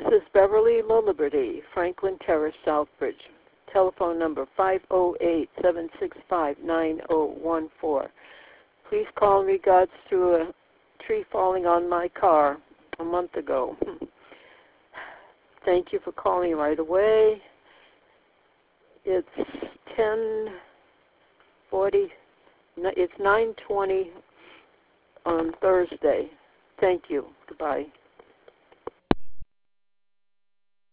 is Beverly Liliberty, Franklin Terrace, Southbridge. Telephone number 508-765-9014. Please call in regards to a tree falling on my car a month ago. Thank you for calling right away. It's 9:20 on Thursday. Thank you. Goodbye.